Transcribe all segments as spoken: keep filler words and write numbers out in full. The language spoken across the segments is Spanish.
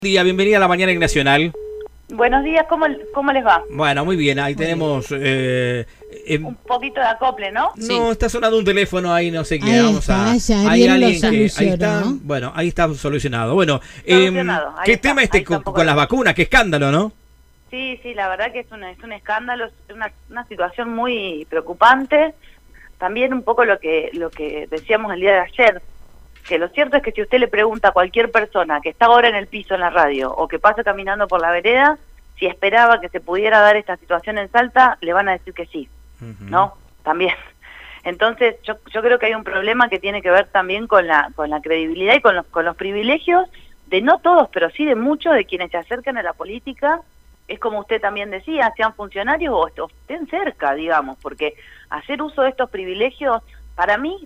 Día, bienvenida a la mañana en Nacional. Buenos días, ¿cómo, cómo les va? Bueno, muy bien, ahí tenemos... Eh, eh, un poquito de acople, ¿no? No, Sí. está sonando un teléfono ahí, no sé qué. Ahí Vamos está, a... ya Hay Ariel lo alguien que... Ahí solucionó. está, bueno, ahí está solucionado. Bueno, Solucionado, eh, ahí ¿qué está, tema ahí este está con, un poco con las de- vacunas? Qué escándalo, ¿no? Sí, sí, la verdad que es, una, es un escándalo, es una, una situación muy preocupante. También un poco lo que, lo que decíamos el día de ayer, que lo cierto es que si usted le pregunta a cualquier persona que está ahora en el piso en la radio o que pasa caminando por la vereda, si esperaba que se pudiera dar esta situación en Salta, le van a decir que sí, Uh-huh. ¿no? También. Entonces, yo, yo creo que hay un problema que tiene que ver también con la, con la credibilidad y con los, con los privilegios de no todos, pero sí de muchos de quienes se acercan a la política. Es como usted también decía, sean funcionarios o, est- o estén cerca, digamos, porque hacer uso de estos privilegios, para mí,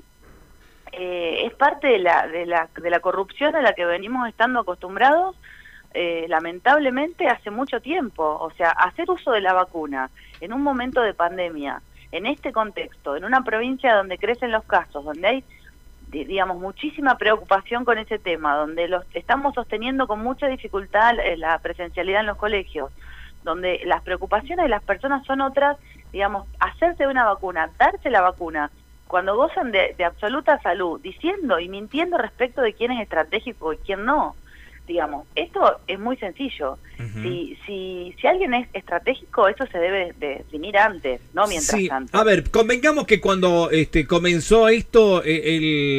eh, es parte de la, de, la, de la corrupción a la que venimos estando acostumbrados, eh, lamentablemente, hace mucho tiempo. O sea, hacer uso de la vacuna en un momento de pandemia, en este contexto, en una provincia donde crecen los casos, donde hay, di- digamos, muchísima preocupación con ese tema, donde los estamos sosteniendo con mucha dificultad eh, la presencialidad en los colegios, donde las preocupaciones de las personas son otras, digamos, hacerse una vacuna, darse la vacuna, cuando gozan de, de absoluta salud, diciendo y mintiendo respecto de quién es estratégico y quién no. Digamos, esto es muy sencillo. Uh-huh. Si, si, si alguien es estratégico, eso se debe de definir antes, no mientras Sí, tanto. a ver, convengamos que cuando este comenzó esto, eh,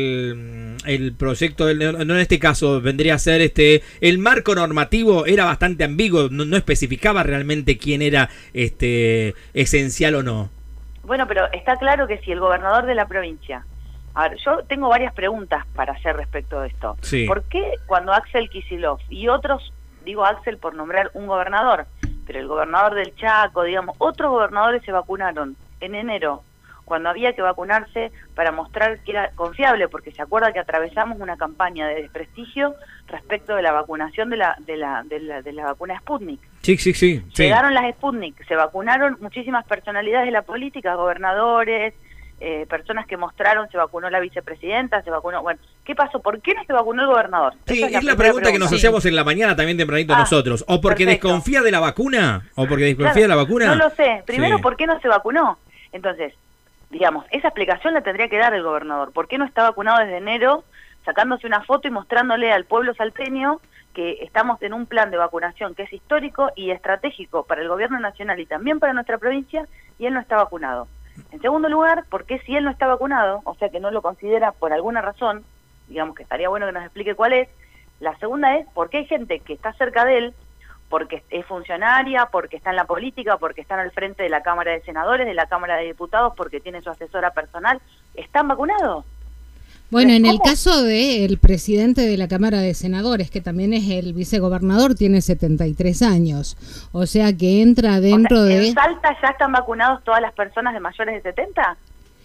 el, el proyecto, del, no en este caso vendría a ser este el marco normativo era bastante ambiguo, no, no especificaba realmente quién era este esencial o no. Bueno, pero está claro que si el gobernador de la provincia... A ver, yo tengo varias preguntas para hacer respecto de esto. Sí. ¿Por qué cuando Axel Kicillof y otros, digo Axel por nombrar un gobernador, pero el gobernador del Chaco, digamos, otros gobernadores se vacunaron en enero, cuando había que vacunarse para mostrar que era confiable, porque se acuerda que atravesamos una campaña de desprestigio respecto de la vacunación de la, de la, de la, de la vacuna Sputnik? Sí, sí, sí. sí. Llegaron las Sputnik, se vacunaron muchísimas personalidades de la política, gobernadores, eh, personas que mostraron, se vacunó la vicepresidenta, se vacunó... Bueno, ¿qué pasó? ¿Por qué no se vacunó el gobernador? Sí, Esa es la primera pregunta que nos Sí. hacíamos en la mañana también tempranito Ah, nosotros. O porque perfecto. desconfía de la vacuna, o porque desconfía Claro, de la vacuna. No lo sé. Primero, Sí. ¿por qué no se vacunó? Entonces, digamos, esa explicación la tendría que dar el gobernador. ¿Por qué no está vacunado desde enero, sacándose una foto y mostrándole al pueblo salteño que estamos en un plan de vacunación que es histórico y estratégico para el gobierno nacional y también para nuestra provincia, y él no está vacunado? En segundo lugar, ¿por qué si él no está vacunado, o sea que no lo considera por alguna razón, digamos que estaría bueno que nos explique cuál es? La segunda es, ¿por qué hay gente que está cerca de él, porque es funcionaria, porque está en la política, porque están al frente de la Cámara de Senadores, de la Cámara de Diputados, porque tiene su asesora personal, están vacunados? Bueno, en el ¿Cómo? caso del presidente de la Cámara de Senadores, que también es el vicegobernador, tiene setenta y tres años. O sea que entra dentro O sea, de... ¿en Salta ya están vacunados todas las personas de mayores de setenta?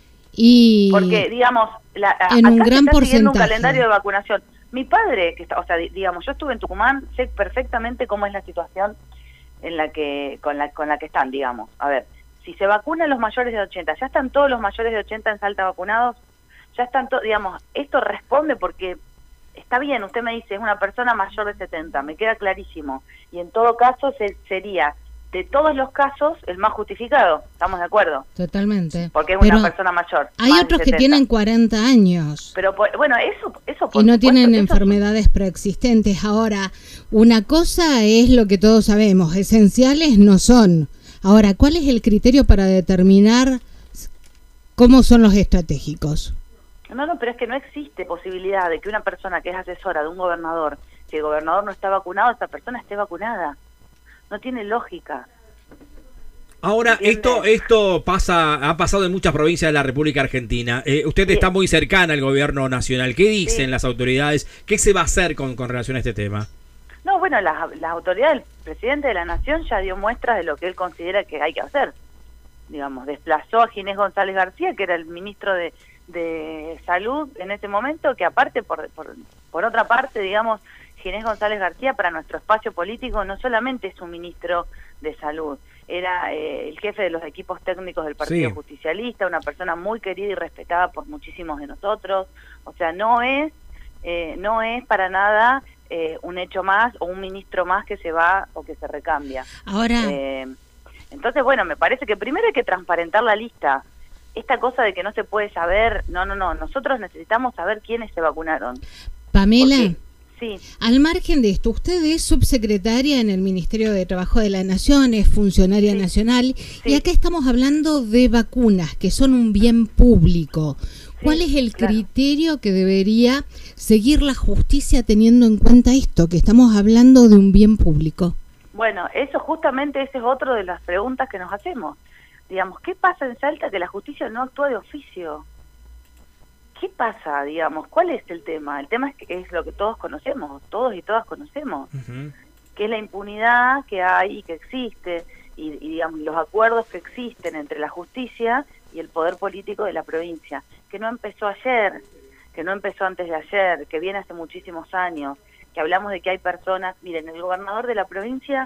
Y Porque, digamos, la, a- en acá un se gran está siguiendo un porcentaje. calendario de vacunación. Mi padre, que está, o sea, di- digamos, yo estuve en Tucumán, sé perfectamente cómo es la situación en la que con la con la que están, digamos. A ver, si se vacunan los mayores de ochenta, ¿ya están todos los mayores de ochenta en Salta vacunados? Ya están todos, digamos, esto responde porque está bien, usted me dice, es una persona mayor de setenta, me queda clarísimo. Y en todo caso se, sería, de todos los casos, el más justificado, ¿estamos de acuerdo? Totalmente. Porque es Pero una persona mayor. hay más de otros que setenta. tienen cuarenta años Pero por- bueno, eso, eso por y no supuesto tienen que eso- enfermedades preexistentes. Ahora, una cosa es lo que todos sabemos, esenciales no son. Ahora, ¿cuál es el criterio para determinar cómo son los estratégicos? No, no, pero es que no existe posibilidad de que una persona que es asesora de un gobernador, si el gobernador no está vacunado, esa persona esté vacunada. No tiene lógica. Ahora, ¿Entiende? esto esto pasa ha pasado en muchas provincias de la República Argentina. Eh, usted Sí. está muy cercana al gobierno nacional. ¿Qué dicen Sí. las autoridades? ¿Qué se va a hacer con, con relación a este tema? No, bueno, las las autoridades, el presidente de la Nación ya dio muestras de lo que él considera que hay que hacer. Digamos, desplazó a Ginés González García, que era el ministro de, de Salud en ese momento, que aparte, por, por, por otra parte, digamos, Ginés González García para nuestro espacio político no solamente es un ministro de Salud, era eh, el jefe de los equipos técnicos del Partido Sí. Justicialista, una persona muy querida y respetada por muchísimos de nosotros. O sea, no es, eh, no es para nada eh, un hecho más o un ministro más que se va o que se recambia. Ahora... Eh, entonces, bueno, me parece que primero hay que transparentar la lista. Esta cosa de que no se puede saber, no, no, no, nosotros necesitamos saber quiénes se vacunaron. Pamela... Porque, sí. Al margen de esto, usted es subsecretaria en el Ministerio de Trabajo de la Nación, es funcionaria sí. nacional, sí. y acá estamos hablando de vacunas, que son un bien público. ¿Cuál sí, es el claro. criterio que debería seguir la justicia teniendo en cuenta esto, que estamos hablando de un bien público? Bueno, eso justamente, ese es otro de las preguntas que nos hacemos. Digamos, ¿qué pasa en Salta que la justicia no actúa de oficio? ¿Qué pasa, digamos? ¿Cuál es el tema? El tema es que es lo que todos conocemos, todos y todas conocemos, uh-huh. que es la impunidad que hay y que existe, y, y digamos, los acuerdos que existen entre la justicia y el poder político de la provincia, que no empezó ayer, que no empezó antes de ayer, que viene hace muchísimos años, que hablamos de que hay personas, miren, el gobernador de la provincia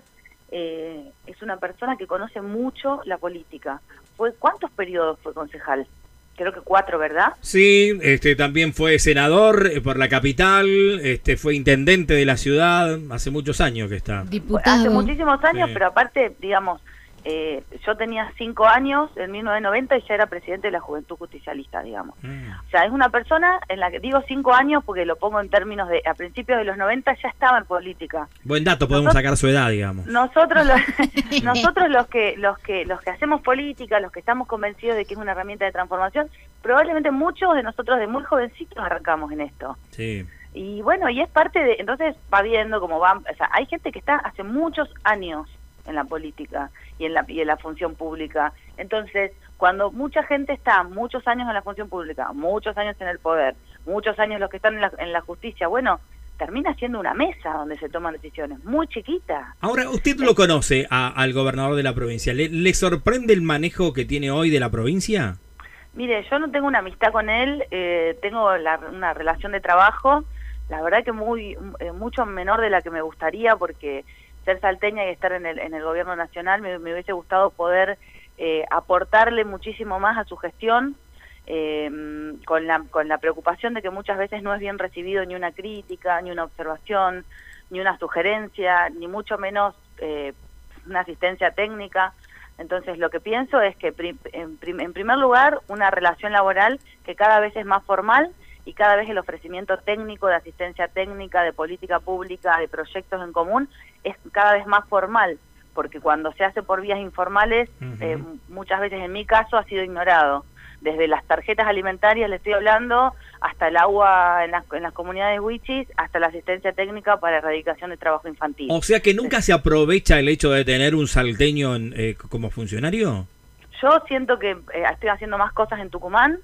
eh, es una persona que conoce mucho la política. Fue ¿Cuántos periodos fue concejal? Creo que cuatro, ¿verdad? Sí, este también fue senador por la capital, este fue intendente de la ciudad, hace muchos años que está. Diputado. Hace muchísimos años, sí. Pero aparte, digamos, eh, yo tenía cinco años en mil novecientos noventa y ya era presidente de la Juventud Justicialista, digamos. Mm. O sea, es una persona en la que digo cinco años porque lo pongo en términos de, a principios de los noventa ya estaba en política. Buen dato, podemos nosotros, sacar su edad, digamos. Nosotros los, nosotros los que los que los que hacemos política, los que estamos convencidos de que es una herramienta de transformación, probablemente muchos de nosotros de muy jovencitos arrancamos en esto. Sí. Y bueno, y es parte de, entonces va viendo cómo va, o sea, hay gente que está hace muchos años en la política y en la, y en la función pública. Entonces, cuando mucha gente está muchos años en la función pública, muchos años en el poder, muchos años los que están en la, en la justicia, bueno, termina siendo una mesa donde se toman decisiones, muy chiquita. Ahora, usted lo conoce a, al gobernador de la provincia. ¿Le, ¿Le sorprende el manejo que tiene hoy de la provincia? Mire, yo no tengo una amistad con él, eh, tengo la, una relación de trabajo, la verdad que muy eh, mucho menor de la que me gustaría, porque ser salteña y estar en el, en el gobierno nacional me, me hubiese gustado poder eh, aportarle muchísimo más a su gestión, eh, con la con la preocupación de que muchas veces no es bien recibido ni una crítica, ni una observación, ni una sugerencia, ni mucho menos eh, una asistencia técnica. Entonces lo que pienso es que pri, en, prim, en primer lugar una relación laboral que cada vez es más formal y cada vez el ofrecimiento técnico, de asistencia técnica, de política pública, de proyectos en común, es cada vez más formal, porque cuando se hace por vías informales, uh-huh. eh, muchas veces en mi caso ha sido ignorado. Desde las tarjetas alimentarias, le estoy hablando, hasta el agua en las, en las comunidades wichis, hasta la asistencia técnica para erradicación de trabajo infantil. O sea que nunca se aprovecha el hecho de tener un salteño en, eh, como funcionario. Yo siento que eh, estoy haciendo más cosas en Tucumán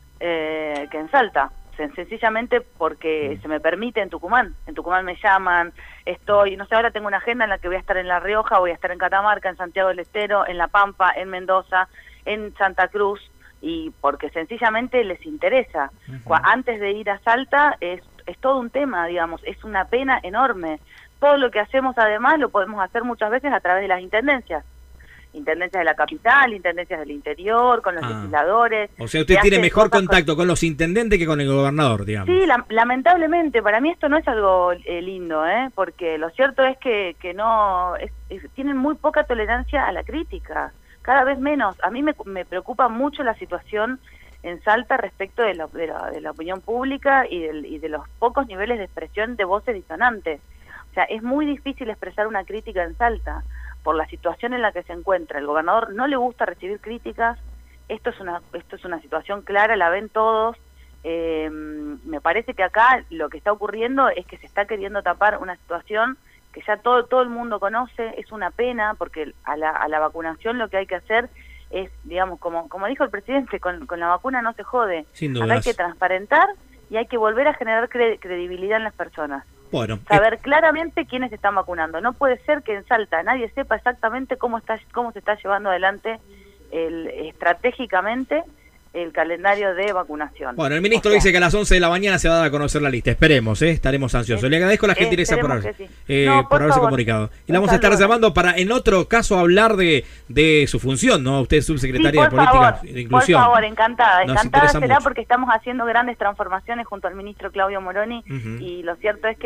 eh, que en Salta. Sencillamente porque se me permite en Tucumán. En Tucumán me llaman, estoy, no sé, ahora tengo una agenda en la que voy a estar en La Rioja, voy a estar en Catamarca, en Santiago del Estero, en La Pampa, en Mendoza, en Santa Cruz, y porque sencillamente les interesa. Uh-huh. Antes de ir a Salta es, es todo un tema, digamos, es una pena enorme. Todo lo que hacemos además lo podemos hacer muchas veces a través de las intendencias. Intendencias de la capital, intendencias del interior, con los ah. legisladores. O sea, usted tiene mejor contacto con... con los intendentes que con el gobernador, digamos. Sí, la, lamentablemente, para mí esto no es algo eh, lindo, ¿eh? Porque lo cierto es que, que no, es, es, tienen muy poca tolerancia a la crítica, cada vez menos. A mí me, me preocupa mucho la situación en Salta respecto de la, de la, de la opinión pública y, del, y de los pocos niveles de expresión de voces disonantes. O sea, es muy difícil expresar una crítica en Salta, por la situación en la que se encuentra. El gobernador no le gusta recibir críticas, esto es una esto es una situación clara, la ven todos. Eh, me parece que acá lo que está ocurriendo es que se está queriendo tapar una situación que ya todo todo el mundo conoce, es una pena, porque a la, a la vacunación lo que hay que hacer es, digamos, como como dijo el presidente, con, con la vacuna no se jode. Sin dudas. Acá hay que transparentar y hay que volver a generar cre- credibilidad en las personas. Bueno, saber eh... claramente quiénes se están vacunando. No puede ser que en Salta nadie sepa exactamente cómo está cómo se está llevando adelante el, estratégicamente el calendario de vacunación. Bueno, el ministro o sea, dice que a las once de la mañana se va a dar a conocer la lista. Esperemos, ¿eh? Estaremos ansiosos. Es, Le agradezco la gentileza por, haber, sí. eh, no, por, por haberse favor. comunicado. Y la vamos a estar llamando para, en otro caso, hablar de, de su función, ¿no? Usted es subsecretaria sí, de Política favor, de Inclusión. Por favor, encantada. Nos encantada será mucho. porque estamos haciendo grandes transformaciones junto al ministro Claudio Moroni uh-huh. y lo cierto es que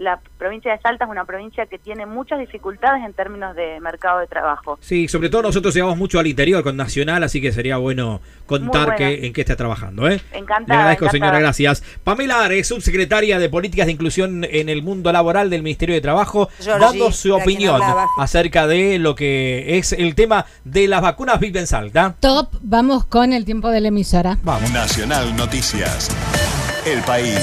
la provincia de Salta es una provincia que tiene muchas dificultades en términos de mercado de trabajo. Sí, sobre todo nosotros llegamos mucho al interior con Nacional, así que sería bueno contar Muy que, bueno. en qué está trabajando. ¿eh? Encantada. Le agradezco, encantada. señora, gracias. Pamela Ares, subsecretaria de Políticas de Inclusión en el mundo laboral del Ministerio de Trabajo, Georgie, dando su la quien opinión hablaba. acerca de lo que es el tema de las vacunas Vive en Salta. Top, vamos con el tiempo de la emisora. Vamos. Nacional Noticias. El país.